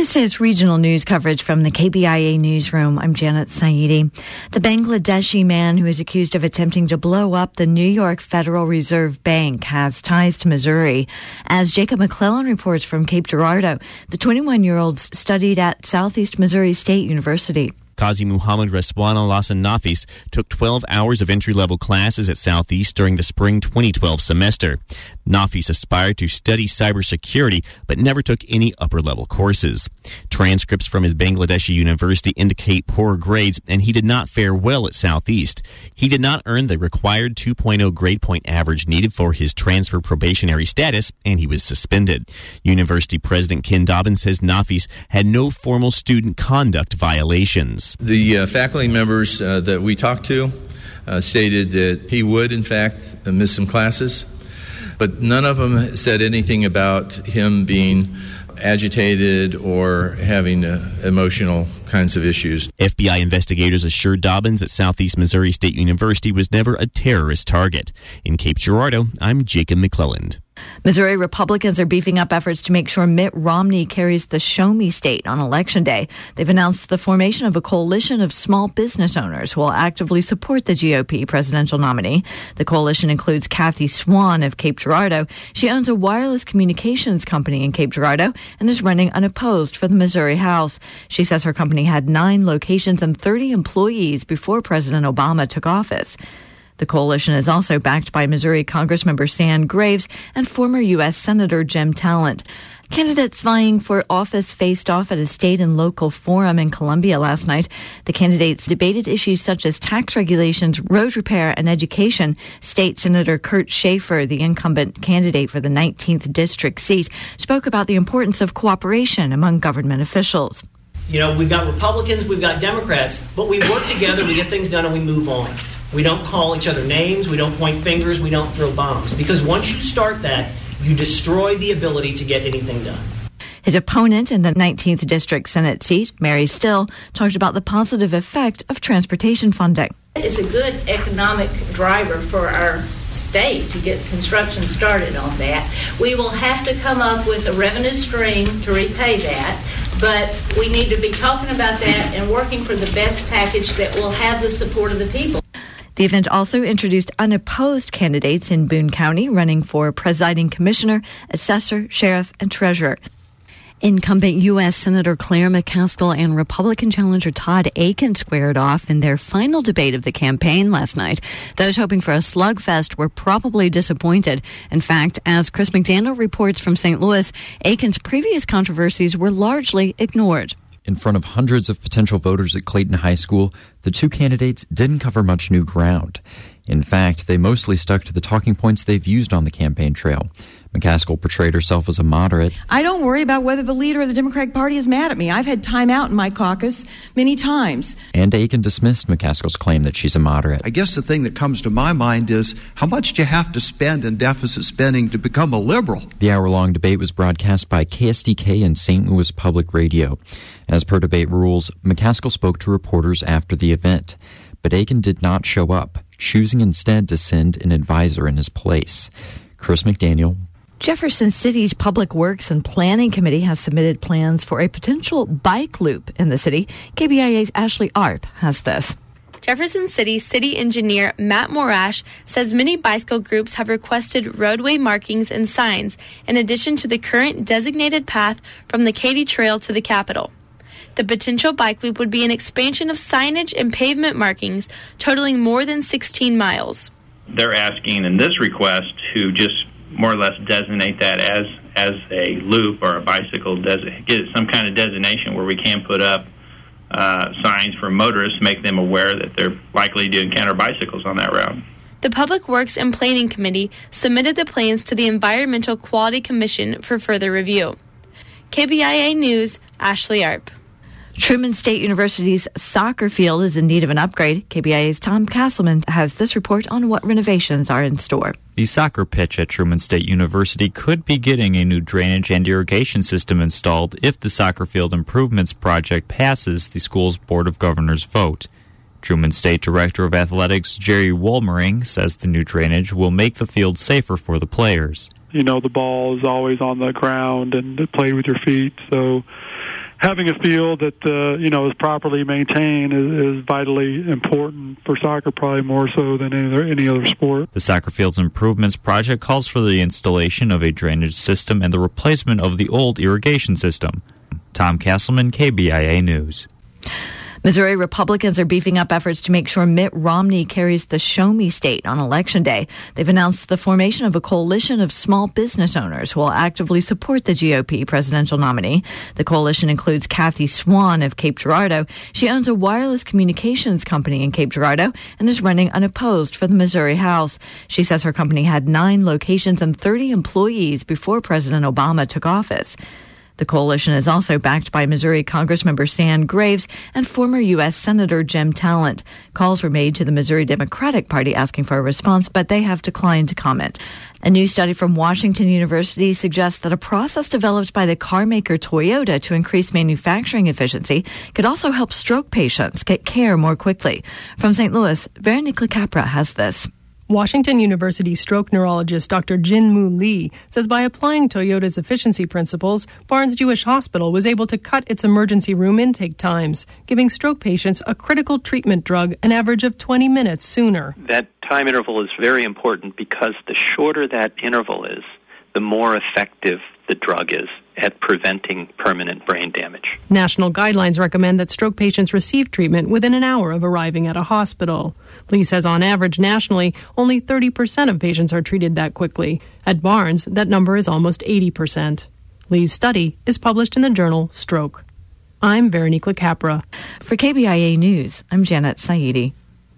This is regional news coverage from the KBIA newsroom. I'm Janet Saidi. The Bangladeshi man who is accused of attempting to blow up the New York Federal Reserve Bank has ties to Missouri. As Jacob McClellan reports from Cape Girardeau, the 21-year-old studied at Southeast Missouri State University. Qazi Muhammad Reswan Al-Hassan Nafis took 12 hours of entry-level classes at Southeast during the spring 2012 semester. Nafis aspired to study cybersecurity, but never took any upper-level courses. Transcripts from his Bangladeshi university indicate poor grades, and he did not fare well at Southeast. He did not earn the required 2.0 grade point average needed for his transfer probationary status, and he was suspended. University President Ken Dobbins says Nafis had no formal student conduct violations. The faculty members that we talked to stated that he would, in fact, miss some classes, but none of them said anything about him being agitated or having emotional kinds of issues. FBI investigators assured Dobbins that Southeast Missouri State University was never a terrorist target. In Cape Girardeau, I'm Jacob McClelland. Missouri Republicans are beefing up efforts to make sure Mitt Romney carries the Show Me State on Election Day. They've announced the formation of a coalition of small business owners who will actively support the GOP presidential nominee. The coalition includes Kathy Swan of Cape Girardeau. She owns a wireless communications company in Cape Girardeau and is running unopposed for the Missouri House. She says her company had 9 locations and 30 employees before President Obama took office. The coalition is also backed by Missouri Congressmember Stan Graves and former U.S. Senator Jim Talent. Candidates vying for office faced off at a state and local forum in Columbia last night. The candidates debated issues such as tax regulations, road repair, and education. State Senator Kurt Schaefer, the incumbent candidate for the 19th district seat, spoke about the importance of cooperation among government officials. You know, we've got Republicans, we've got Democrats, but we work together, we get things done, and we move on. We don't call each other names, we don't point fingers, we don't throw bombs. Because once you start that, you destroy the ability to get anything done. His opponent in the 19th District Senate seat, Mary Still, talked about the positive effect of transportation funding. It's a good economic driver for our state to get construction started on that. We will have to come up with a revenue stream to repay that, but we need to be talking about that and working for the best package that will have the support of the people. The event also introduced unopposed candidates in Boone County running for presiding commissioner, assessor, sheriff, and treasurer. Incumbent U.S. Senator Claire McCaskill and Republican challenger Todd Akin squared off in their final debate of the campaign last night. Those hoping for a slugfest were probably disappointed. In fact, as Chris McDaniel reports from St. Louis, Akin's previous controversies were largely ignored. In front of hundreds of potential voters at Clayton High School, the two candidates didn't cover much new ground. In fact, they mostly stuck to the talking points they've used on the campaign trail. McCaskill portrayed herself as a moderate. I don't worry about whether the leader of the Democratic Party is mad at me. I've had time out in my caucus many times. And Akin dismissed McCaskill's claim that she's a moderate. I guess the thing that comes to my mind is, how much do you have to spend in deficit spending to become a liberal? The hour-long debate was broadcast by KSDK and St. Louis Public Radio. As per debate rules, McCaskill spoke to reporters after the event, but Akin did not show up, choosing instead to send an advisor in his place. Chris McDaniel. Jefferson City's Public Works and Planning Committee has submitted plans for a potential bike loop in the city. KBIA's Ashley Arp has this. Jefferson City engineer Matt Morash says many bicycle groups have requested roadway markings and signs in addition to the current designated path from the Katy Trail to the Capitol. The potential bike loop would be an expansion of signage and pavement markings totaling more than 16 miles. They're asking in this request to just more or less designate that as a loop or a bicycle, get some kind of designation where we can put up signs for motorists, make them aware that they're likely to encounter bicycles on that route. The Public Works and Planning Committee submitted the plans to the Environmental Quality Commission for further review. KBIA News, Ashley Arp. Truman State University's soccer field is in need of an upgrade. KBIA's Tom Castleman has this report on what renovations are in store. The soccer pitch at Truman State University could be getting a new drainage and irrigation system installed if the soccer field improvements project passes the school's Board of Governors vote. Truman State Director of Athletics Jerry Wolmering says the new drainage will make the field safer for the players. You know, the ball is always on the ground and play with your feet, so having a field that is properly maintained is vitally important for soccer, probably more so than any other sport. The Soccer Fields Improvements Project calls for the installation of a drainage system and the replacement of the old irrigation system. Tom Castleman, KBIA News. Missouri Republicans are beefing up efforts to make sure Mitt Romney carries the Show Me State on Election Day. They've announced the formation of a coalition of small business owners who will actively support the GOP presidential nominee. The coalition includes Kathy Swan of Cape Girardeau. She owns a wireless communications company in Cape Girardeau and is running unopposed for the Missouri House. She says her company had 9 locations and 30 employees before President Obama took office. The coalition is also backed by Missouri Congressmember Stan Graves and former U.S. Senator Jim Talent. Calls were made to the Missouri Democratic Party asking for a response, but they have declined to comment. A new study from Washington University suggests that a process developed by the car maker Toyota to increase manufacturing efficiency could also help stroke patients get care more quickly. From St. Louis, Veronique LeCapra has this. Washington University stroke neurologist Dr. Jin-Moo Lee says by applying Toyota's efficiency principles, Barnes-Jewish Hospital was able to cut its emergency room intake times, giving stroke patients a critical treatment drug an average of 20 minutes sooner. That time interval is very important because the shorter that interval is, the more effective the drug is at preventing permanent brain damage. National guidelines recommend that stroke patients receive treatment within an hour of arriving at a hospital. Lee says on average nationally, only 30% of patients are treated that quickly. At Barnes, that number is almost 80%. Lee's study is published in the journal Stroke. I'm Veronique LeCapra. For KBIA News, I'm Janet Saidi.